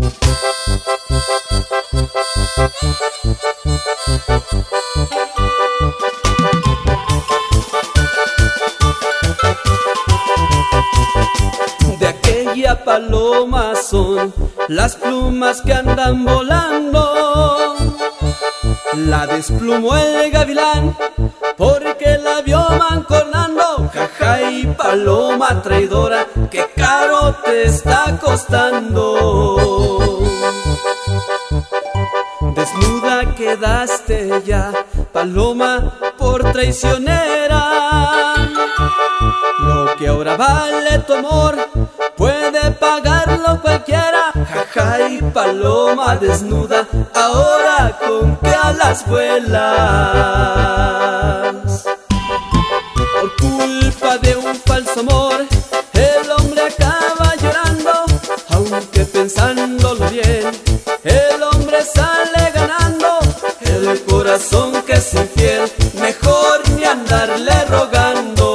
De aquella paloma son las plumas que andan volando. La desplumó el gavilán porque la vio mancornando. Jaja, y paloma traidora, qué caro te está costando. Desnuda quedaste ya, paloma, por traicionera. Lo que ahora vale tu amor puede pagarlo cualquiera. Jaja, y paloma desnuda, ahora con qué alas vuelas. Por culpa de un falso amor, el hombre acaba llorando. Aunque pensándolo bien, el hombre sale ganando. El corazón que es infiel, mejor ni andarle rogando.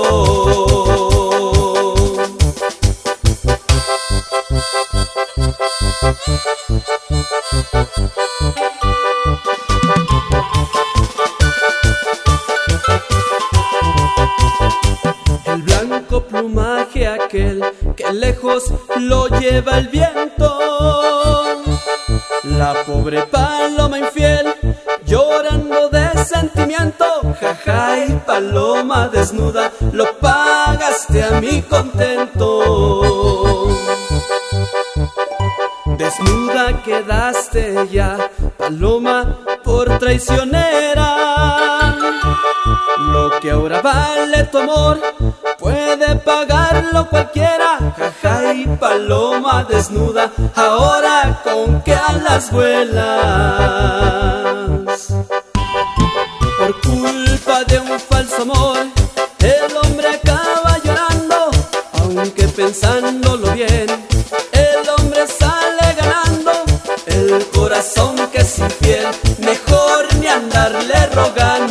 El blanco plumaje aquel que lejos lo lleva el viento. La pobre paloma infiel llorando de sentimiento. Jaja, y paloma desnuda, lo pagaste a mi contento. Desnuda quedaste ya, paloma, por traicionera. Lo que ahora vale tu amor puede pagarlo cualquiera. Jaja, y paloma desnuda, ahora con qué alas vuelas. Por culpa de un falso amor, el hombre acaba llorando. Aunque pensándolo bien, el hombre sale ganando. El corazón que es infiel, mejor ni andarle rogando.